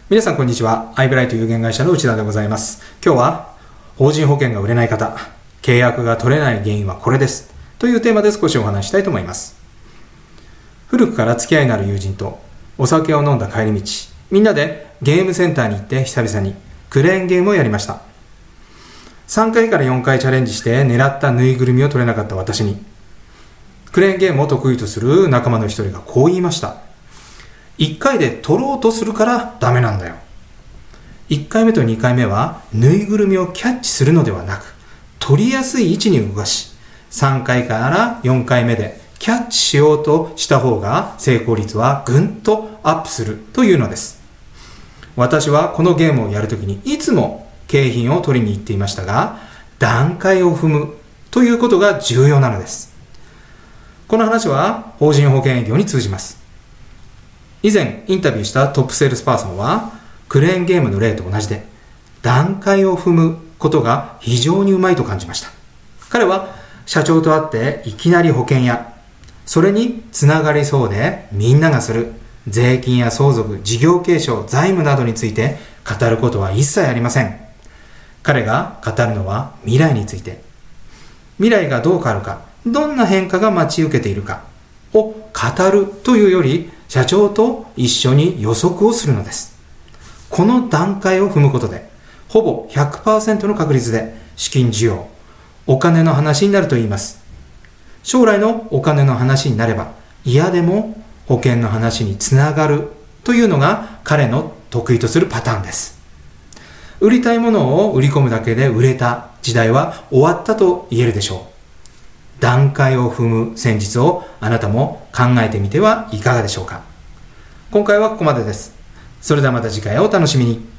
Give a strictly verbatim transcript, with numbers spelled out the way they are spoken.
皆さんこんにちは。アイブライト有限会社の内田でございます。今日は法人保険が売れない方、契約が取れない原因はこれですというテーマで少しお話したいと思います。古くから付き合いのある友人とお酒を飲んだ帰り道、みんなでゲームセンターに行って久々にクレーンゲームをやりました。さんかいからよんかいチャレンジして狙ったぬいぐるみを取れなかった私に、クレーンゲームを得意とする仲間の一人がこう言いました。いっかいで取ろうとするからダメなんだよ。いっかいめとにかいめはぬいぐるみをキャッチするのではなく、取りやすい位置に動かし、さんかいからよんかいめでキャッチしようとした方が成功率はぐんとアップするというのです。私はこのゲームをやるときにいつも景品を取りに行っていましたが、段階を踏むということが重要なのです。この話は法人保険営業に通じます。以前インタビューしたトップセールスパーソンはクレーンゲームの例と同じで段階を踏むことが非常にうまいと感じました。彼は社長と会っていきなり保険やそれにつながりそうでみんながする税金や相続、事業継承、財務などについて語ることは一切ありません。彼が語るのは未来について、未来がどう変わるか、どんな変化が待ち受けているかを語るというより、社長と一緒に予測をするのです。この段階を踏むことで、ほぼ ひゃくパーセント の確率で資金需要、お金の話になると言います。将来のお金の話になれば、嫌でも保険の話につながるというのが彼の得意とするパターンです。売りたいものを売り込むだけで売れた時代は終わったと言えるでしょう。段階を踏む戦術をあなたも考えてみてはいかがでしょうか。今回はここまでです。それではまた次回をお楽しみに。